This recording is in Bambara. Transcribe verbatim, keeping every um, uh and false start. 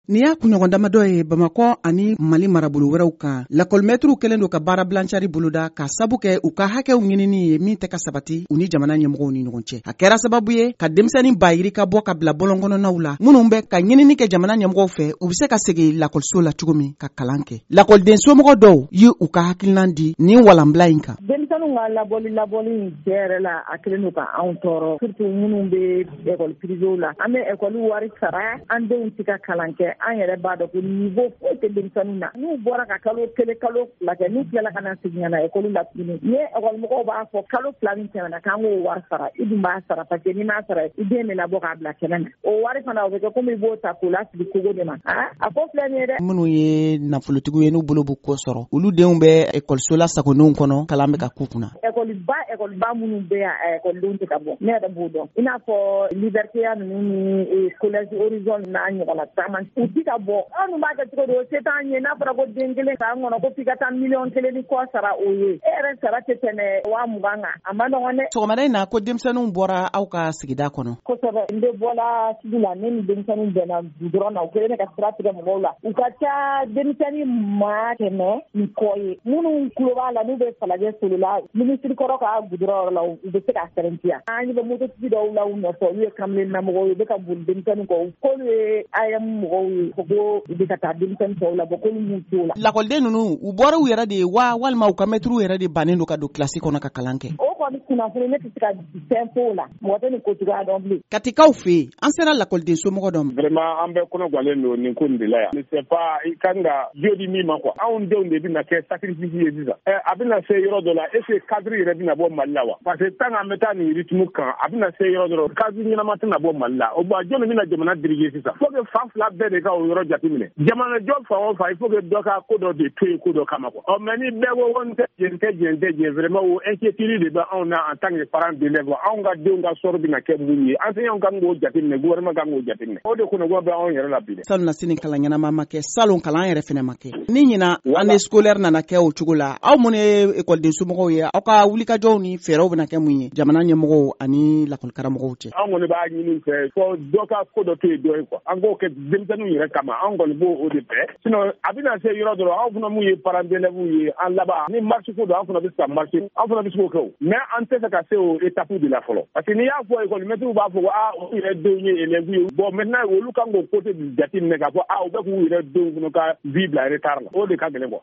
Ni y'a kunɲɔgɔn damadɔ ye Bamakɔ ani Mali marabolo wɛrɛw kan lakɔlimɛtiriw kɛlen don ka baara bilancari boloda ka sabu kɛ u ka hakɛw ɲinini ye min tɛ ka sabati u ni jamana ɲɛmɔgɔw ni ɲɔgɔn cɛ. A kɛra sababu ye ka denmisɛnnin bayiri ka bɔ ka bila bɔlɔnkɔnɔnaw la minnu bɛ ka ɲinini kɛ jamana ɲɛmɔgɔw fɛ u bɛ se ka segin lakɔliso la cogo min ka kalan kɛ. Lakɔliden somɔgɔ dɔw ye u ka hakilinan di nin walanbila in kan. Denmisɛnninw ka labɔli labɔli bɛɛ yɛrɛ la a kelen don ka anw tɔɔrɔ surtout minnu bɛ école privée la an bɛ école wari sara an denw tɛ ka kalan kɛ an yɛrɛ b'a dɔn ko niveau foyi tɛ denmisɛnninw na n'u bɔra ka kalo kelen kalo fila kɛ n'u tilala ka na segin ka na école la tuguni ni école mɔgɔw b'a fɔ kalo fila min tɛmɛna k'an k'o wari sara i dun b'a sara parce que n'i m'a sara i den bɛ labɔ k'a bila kɛnɛ na o wari fana o bɛ kɛ komi i b'o ta k'o lasigi kogo de ma a ko filɛ nin ye dɛ. Minnu ye nafolotigiw ye n'u bolo b'u kɔ sɔrɔ olu denw bɛ écoleso la sagonenw kɔnɔ kalan bɛ ka k'u kunna. École ba école ba minnu bɛ yan écoledenw tɛ ka bɔ ne yɛrɛ b'o dɔn i n'a fɔ Liberté ninnu ni collège Horizon n'a ɲɔgɔnna caman u tɛ ka bɔ anw b'a kɛ cogo don o se t'an ye n'a fɔra ko den kelen k'an kɔnɔ ko f'i ka taa miliyɔn kelen ni kɔ sara o ye e yɛrɛ sara tɛ tɛmɛ waa mugan kan a ma nɔgɔn dɛ. Sɔgɔmada in na ko denmisɛnninw bɔra aw ka sigida kɔnɔ. Kosɛbɛ n bɛ bɔla sigi la ne ni denmisɛnninw bɛnna goudron na u kɛlen ka sira tigɛ mɔgɔw la u ka ca denmisɛnnin maa kɛmɛ ni kɔ ye minnu tulo b'a la n'u bɛ falajɛ solo la minisiri kɔrɔ ka goudron yɔrɔ la u bɛ se k'a sɛbɛntiya an ɲɛ bɛ mototigi dɔw la u nɔfɛ olu ye kamalen mɔgɔw ye u bɛ ka boli denmisɛnnin kɔ k'olu ye A M mɔgɔw ye ko u bɛ ka taa denmisɛnnin tɔw la bɔ k'olu m'u t'o la. Lakɔliden ninnu u bɔra u yɛrɛ de ye wa walima u ka mɛtiriw yɛrɛ de bannen don ka don kilasi kɔnɔ ka kalan kɛ. O kɔni kunnafoni ne tɛ se ka fɛn f'o la mɔgɔ tɛ nin ko cogoya dɔn bilen. Katikaw fɛ yen an sera lakɔliden somɔgɔ dɔ ma. Vraiment an bɛɛ kɔnɔ guwalen don nin ko nin de la yan. Ne sais pas i kan ka diyo di min ma quoi. Anw denw de bɛna kɛ sacrifice ye sisan. Ɛ a bɛna se yɔrɔ dɔ la est ce que cadre yɛrɛ bɛna bɔ Mali la wa? Parce que tant an bɛ taa nin rythme kan a bɛna se yɔrɔ dɔ la cadre ɲɛnama tɛna bɔ Mali la. O bon jɔn de bɛna jamana diriger sisan? Faut que fan fila bɛɛ de ka o yɔrɔ jateminɛ. Jamana jɔ fan o fan il faut que dɔ ka ko dɔ de to yen ko dɔ kama quoi. Ɔ mais ni bɛɛ ko ko n tɛ jɛn n tɛ jɛn n tɛ jɛn vraiment o inquiétude de bɛ anw na en tant que parents d'élèves anw ka denw ka sɔrɔ bɛna kɛ mun ye enseignants kan k'o jateminɛ gouvernement kan k'o jateminɛ o de kɔnɔ bɛ anw yɛrɛ la bi dɛ. Salon na sini kalan ɲɛnama ma kɛ salon kalan yɛrɛ fɛnɛ ma kɛ ni ɲina année scolaire nana kɛ o cogo la aw mun ye écoleden somɔgɔw ye aw ka wulikajɔw ni fɛɛrɛw bɛna kɛ mun ye jamana ɲɛmɔgɔw ani lakɔli karamɔgɔw cɛ. Anw kɔni b'a ɲini fɛ fɔ dɔ ka ko dɔ to yen dɔ ye quoi an k'o kɛ denmisɛnninw yɛrɛ kama anw kɔni b'o o de fɛ sinon a bɛna se yɔrɔ dɔ la aw fana mun ye parents d'élèves ye an laban ni marche ko don an fana bɛ se ka marche an fana bɛ se k'o kɛ o mais an tɛ fɛ ka se o étape de la fɔlɔ parce que n'i y'a fɔ école maître b'a fɔ ko aa olu yɛrɛ denw ye élèves ye bon maintenant olu kan k'o côté jateminɛ k'a fɔ aa u bɛ k'u yɛrɛ denw fana ka vie bila retard la o de ka gɛlɛn quoi.